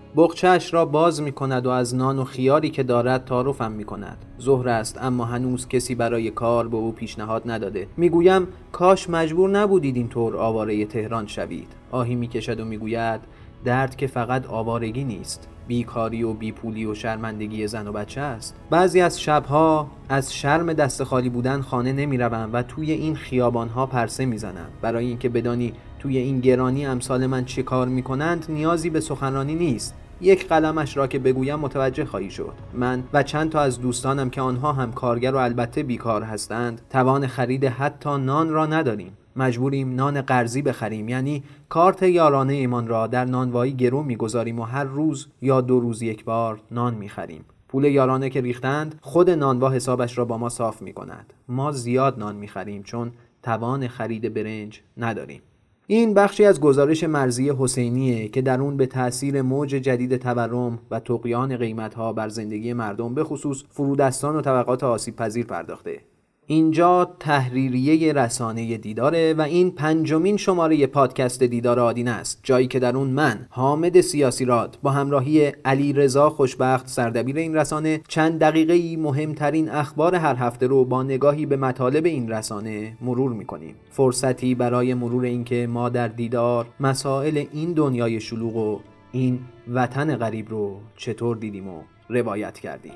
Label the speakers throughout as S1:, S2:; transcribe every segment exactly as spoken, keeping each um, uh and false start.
S1: بقچه‌اش را باز می کند و از نان و خیاری که دارد تعارفم می کند. ظهر است اما هنوز کسی برای کار به او پیشنهاد نداده. می گویم کاش مجبور نبودید اینطور آواره تهران شوید. آهی می کشد و می گوید درد که فقط آوارگی نیست، بیکاری و بیپولی و شرمندگی زن و بچه است. بعضی از شبها از شرم دست خالی بودن خانه نمی روم و توی این خیابانها پرسه می زنم. برای اینکه بدانی توی این گرانی امثال من چه کار می کنند نیازی به سخنرانی نیست. یک قلمش را که بگویم متوجه خواهی شد. من و چند تا از دوستانم که آنها هم کارگر و البته بیکار هستند توان خرید حتی نان را نداریم. مجبوریم نان قرضی بخریم، یعنی کارت یارانه ایمان را در نانوایی گرو میگذاریم و هر روز یا دو روز یک بار نان میخریم. پول یارانه که ریختند خود نانوا حسابش را با ما صاف میکند. ما زیاد نان میخریم چون توان خرید برنج نداریم. این بخشی از گزارش مرضیه حسینیه که در اون به تأثیر موج جدید تورم و طغیان قیمت‌ها بر زندگی مردم به خصوص فرودستان و طبقات آسیب پذیر پرداخته. اینجا تحریریه رسانه دیداره و این پنجمین شماره پادکست دیدار آدینه است، جایی که در اون من حامد سیاسی راد با همراهی علی رضا خوشبخت سردبیر این رسانه چند دقیقه‌ای مهمترین اخبار هر هفته رو با نگاهی به مطالب این رسانه مرور می‌کنیم. فرصتی برای مرور اینکه ما در دیدار مسائل این دنیای شلوغ و این وطن غریب رو چطور دیدیم و روایت کردیم.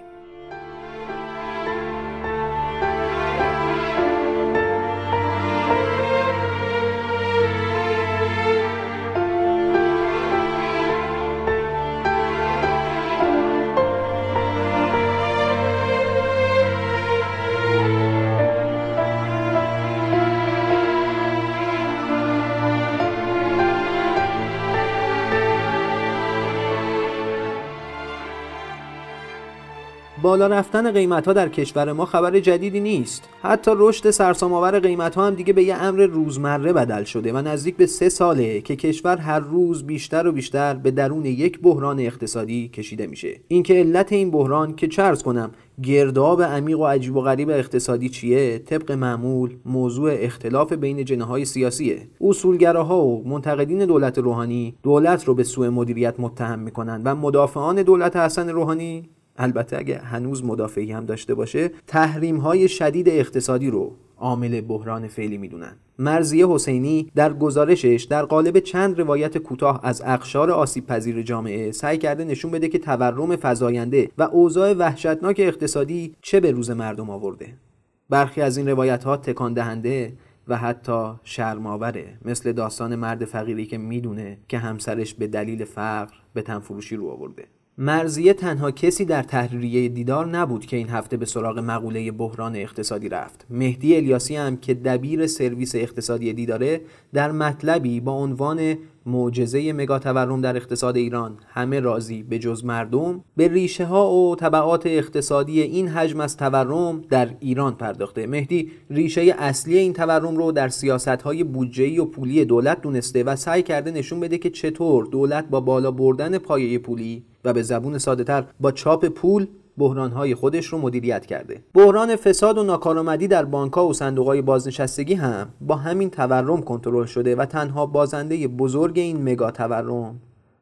S1: بالا رفتن قیمت‌ها در کشور ما خبر جدیدی نیست. حتی رشد سرسام‌آور قیمت‌ها هم دیگه به یه امر روزمره بدل شده و نزدیک به سه ساله که کشور هر روز بیشتر و بیشتر به درون یک بحران اقتصادی کشیده میشه. این که علت این بحران که چه عرض کنم گرداب عمیق و عجیب و غریب اقتصادی چیه، طبق معمول موضوع اختلاف بین جناح‌های سیاسیه. اصولگراها و منتقدین دولت روحانی دولت رو به سوء مدیریت متهم میکنن و مدافعان دولت حسن روحانی، البته اگه هنوز مدافعی هم داشته باشه، تحریم‌های شدید اقتصادی رو عامل بحران فعلی میدونن. مرضیه حسینی در گزارشش در قالب چند روایت کوتاه از اقشار آسیب پذیر جامعه سعی کرده نشون بده که تورم فزاینده و اوضاع وحشتناک اقتصادی چه به روز مردم آورده. برخی از این روایت‌ها تکان دهنده و حتی شرم‌آوره، مثل داستان مرد فقیری که میدونه که همسرش به دلیل فقر به تنفروشی رو آورده. مرضیه تنها کسی در تحریریه دیدار نبود که این هفته به سراغ مقوله بحران اقتصادی رفت. مهدی الیاسی هم که دبیر سرویس اقتصادی دیداره در مطلبی با عنوان معجزه مگا تورم در اقتصاد ایران همه راضی به جز مردم به ریشه ها و تبعات اقتصادی این حجم از تورم در ایران پرداخته. مهدی ریشه اصلی این تورم رو در سیاست‌های بودجه‌ای و پولی دولت دونسته و سعی کرده نشون بده که چطور دولت با بالا بردن پایه پولی و به زبون ساده‌تر با چاپ پول بحران‌های خودش رو مدیریت کرده. بحران فساد و ناکارآمدی در بانک‌ها و صندوق‌های بازنشستگی هم با همین تورم کنترل شده و تنها بازنده بزرگ این مگا تورم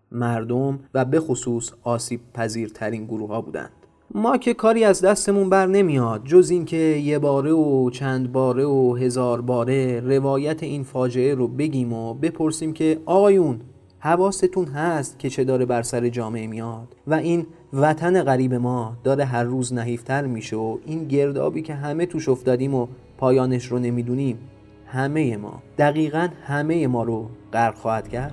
S1: مردم و به خصوص آسیب پذیرترین گروه‌ها بودند. ما که کاری از دستمون بر نمیاد جز این که یه باره و چند باره و هزار باره روایت این فاجعه رو بگیم و بپرسیم که آقایون حواستون هست که چه داره بر سر جامعه میاد و این وطن غریب ما داره هر روز نحیفتر میشه و این گردابی که همه توش افتادیم و پایانش رو نمیدونیم همه ما، دقیقاً همه ما رو غرق خواهد کرد.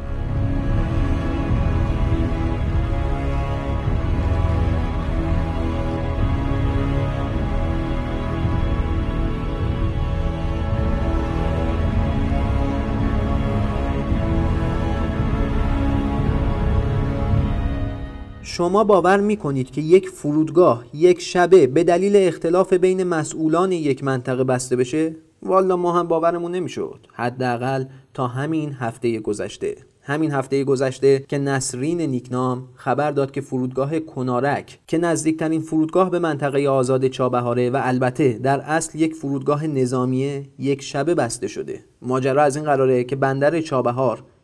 S1: شما باور میکنید که یک فرودگاه یک شبه به دلیل اختلاف بین مسئولان یک منطقه بسته بشه؟ والا ما هم باورمون نمیشد، حداقل تا همین هفته گذشته. همین هفته گذشته که نسرین نیکنام خبر داد که فرودگاه کنارک که نزدیکترین فرودگاه به منطقه آزاد چابهاره و البته در اصل یک فرودگاه نظامیه یک شبه بسته شده. ماجرا از این قراره که بندر چابهار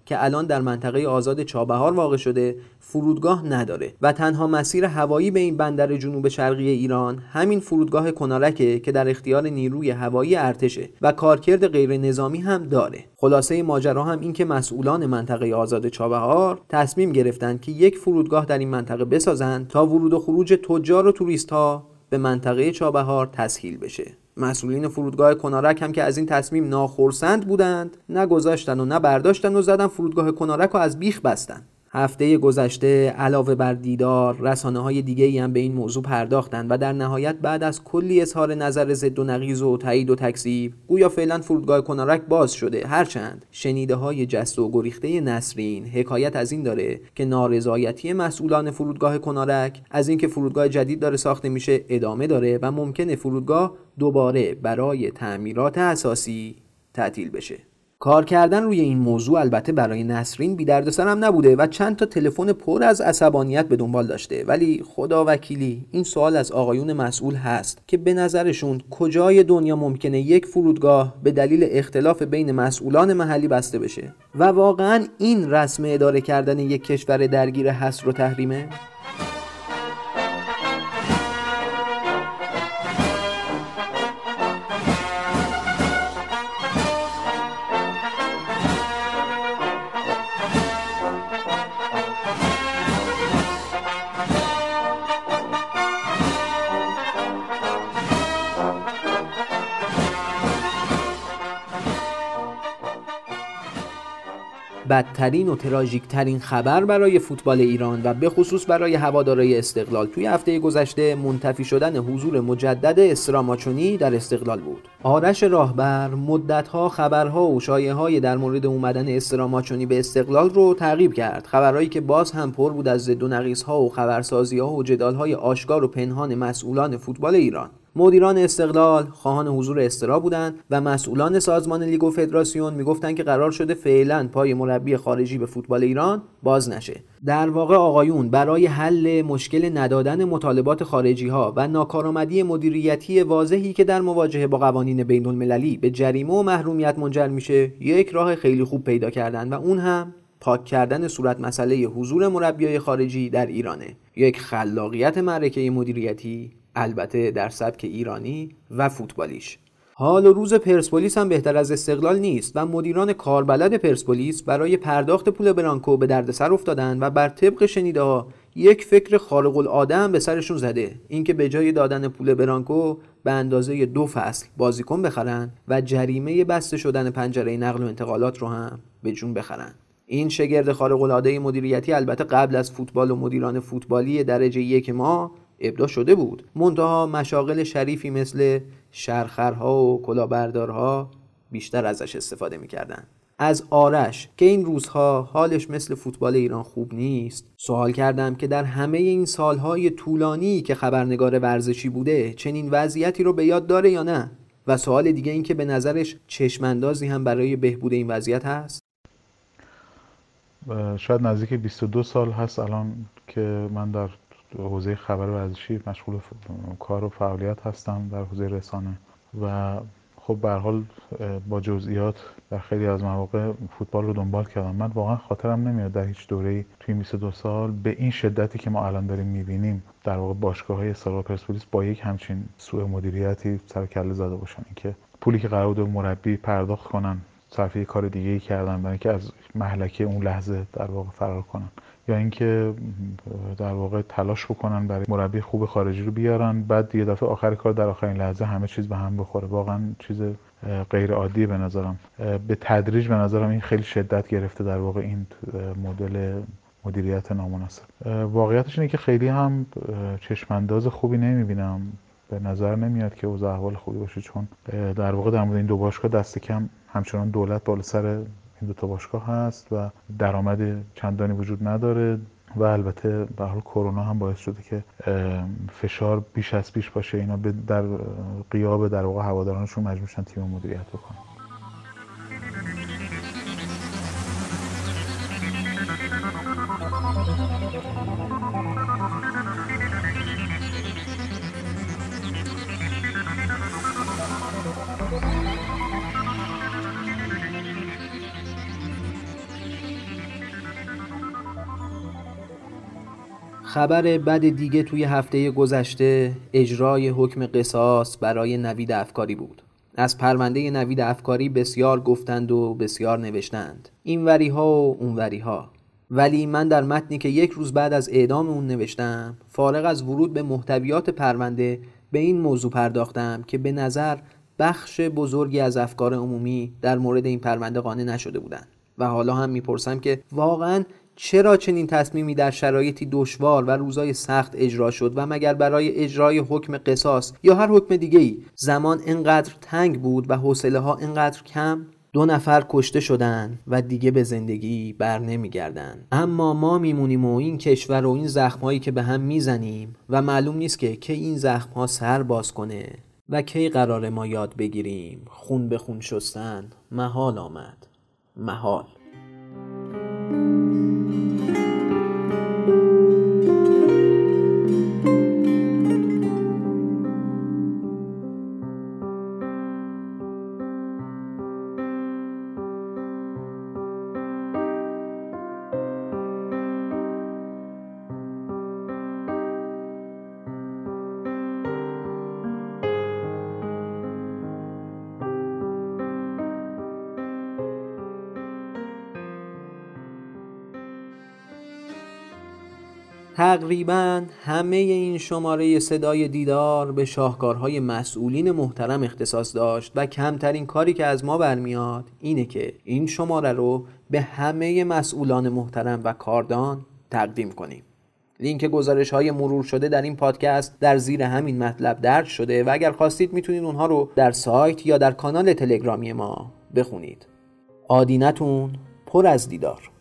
S1: که الان در منطقه آزاد چابهار واقع شده فرودگاه نداره و تنها مسیر هوایی به این بندر جنوب شرقی ایران همین فرودگاه کنارکه که در اختیار نیروی هوایی ارتشه و کارکرد غیر نظامی هم داره. خلاصه ماجرا هم این که مسئولان منطقه آزاد چابهار تصمیم گرفتن که یک فرودگاه در این منطقه بسازن تا ورود و خروج تجار و توریست‌ها به منطقه چابهار تسهیل بشه. مسئولین فرودگاه کنارک هم که از این تصمیم ناخرسند بودند، نه گذاشتن و نه برداشتن و زدن فرودگاه کنارک رو از بیخ بستن. هفته گذشته علاوه بر دیدار، رسانه‌های دیگه‌ای هم به این موضوع پرداختند و در نهایت بعد از کلی اظهار نظر ضد و نقیض و تایید و تکذیب، گویا فعلا فرودگاه کنارک باز شده. هرچند شنیده‌های جست و گریخته نسرین حکایت از این داره که نارضایتی مسئولان فرودگاه کنارک از اینکه فرودگاه جدید داره ساخته میشه ادامه داره و ممکنه فرودگاه دوباره برای تعمیرات اساسی تعطیل بشه. کار کردن روی این موضوع البته برای نسرین بی دردسر هم نبوده و چند تا تلفن پر از عصبانیت به دنبال داشته، ولی خدا وکیلی این سوال از آقایون مسئول هست که به نظرشون کجای دنیا ممکنه یک فرودگاه به دلیل اختلاف بین مسئولان محلی بسته بشه و واقعا این رسم اداره کردن یک کشور درگیر حصر و تحریمه؟ بدترین و تراژیک ترین خبر برای فوتبال ایران و به خصوص برای هوادارهای استقلال توی هفته گذشته منتفی شدن حضور مجدد استراماچونی در استقلال بود. آرش راهبر مدت‌ها خبرها و شایعه‌های در مورد اومدن استراماچونی به استقلال رو تعقیب کرد، خبرهایی که باز هم پر بود از ضد و نقیض‌ها و خبرسازی‌ها و جدال‌های آشکار و پنهان مسئولان فوتبال ایران. مدیران استقلال خواهان حضور استرا بودند و مسئولان سازمان لیگ و فدراسیون میگفتن که قرار شده فعلا پای مربی خارجی به فوتبال ایران باز نشه. در واقع آقایون برای حل مشکل ندادن مطالبات خارجی ها و ناکارآمدی مدیریتی واضحی که در مواجهه با قوانین بین المللی به جریمه و محرومیت منجر میشه یک راه خیلی خوب پیدا کردن و اون هم پاک کردن صورت مسئله حضور مربیای خارجی در ایرانه. یک خلاقیت معرکه مدیریتی البته در سبک ایرانی و فوتبالیش. حال و روز پرسپولیس هم بهتر از استقلال نیست و مدیران کاربلد پرسپولیس برای پرداخت پول برانکو به دردسر افتادن و بر طبق شنیده‌ها یک فکر خارق العاده هم به سرشون زده، اینکه به جای دادن پول برانکو به اندازه دو فصل بازیکن بخرن و جریمه بسته شدن پنجره نقل و انتقالات رو هم به جون بخرن. این شگرد خارق العاده مدیریتی البته قبل از فوتبال و مدیران فوتبالی درجه یک ما ابداع شده بود، منتها مشاغل شریفی مثل شرخرها و کلاهبردارها بیشتر ازش استفاده میکردن. از آرش که این روزها حالش مثل فوتبال ایران خوب نیست سوال کردم که در همه این سالهای طولانی که خبرنگار ورزشی بوده چنین وضعیتی رو به یاد داره یا نه، و سوال دیگه این که به نظرش چشماندازی هم برای بهبود این وضعیت هست.
S2: شاید نزدیک بیست و دو سال هست الان که من در حوزه خبر ورزشی مشغول کار و فعالیت هستم در حوزه رسانه و خب به هر حال با جزئیات در خیلی از مواقع فوتبال رو دنبال کردم. من واقعا خاطرم نمیاد در هیچ دوره‌ای توی بیست و دو سال به این شدتی که ما الان داریم می‌بینیم در واقع باشگاه‌های استقلال پرسپولیس با یک همچین سوء مدیریتی سر کله زده باشن، که پولی که قرار بود مربی پرداخت کنن صرف یک کار دیگه‌ای کردن برای اینکه از مهلکه اون لحظه در واقع فرار کنن، یا اینکه در واقع تلاش بکنن برای مربی خوب خارجی رو بیارن، بعد یه دفعه آخر کار در آخرین لحظه همه چیز به هم بخوره. واقعا چیز غیر عادی به نظرم. به تدریج به نظرم این خیلی شدت گرفته در واقع این مدل مدیریت نامناسب. واقعیتش اینه که خیلی هم چشمانداز خوبی نمیبینم، به نظر نمیاد که اوضاع احوال خوبی باشه، چون در واقع در مورد این دو باشگاه دست کم همچنان دولت بالا سر این دو تا باشگاه هست و درآمد چندانی وجود نداره و البته به حال کرونا هم باعث شده که فشار بیش از پیش باشه، اینا در غیاب در واقع هوادارانشون مجبور شدن تیم مدیریت بکنن.
S1: خبر بد دیگه توی هفته گذشته اجرای حکم قصاص برای نوید افکاری بود. از پرونده نوید افکاری بسیار گفتند و بسیار نوشتند، این وری ها و اون وری ها. ولی من در متنی که یک روز بعد از اعدام اون نوشتم، فارغ از ورود به محتویات پرونده، به این موضوع پرداختم که به نظر بخش بزرگی از افکار عمومی در مورد این پرونده قانع نشده بودند و حالا هم میپرسم که واقعاً چرا چنین تصمیمی در شرایطی دشوار و روزای سخت اجرا شد و مگر برای اجرای حکم قصاص یا هر حکم دیگه‌ای زمان اینقدر تنگ بود و حوصله ها اینقدر کم؟ دو نفر کشته شدن و دیگه به زندگی بر نمیگردن، اما ما میمونیم و این کشور و این زخمایی که به هم میزنیم و معلوم نیست که کی این زخمها سر باز کنه و کی قراره ما یاد بگیریم خون به خون شستن محال آمد، محال. تقریباً همه این شماره صدای دیدار به شاهکارهای مسئولین محترم اختصاص داشت و کمترین کاری که از ما برمیاد اینه که این شماره رو به همه مسئولان محترم و کاردان تقدیم کنیم. لینک گزارش‌های مرور شده در این پادکست در زیر همین مطلب درج شده و اگر خواستید میتونید اونها رو در سایت یا در کانال تلگرامی ما بخونید. آدینتون پر از دیدار.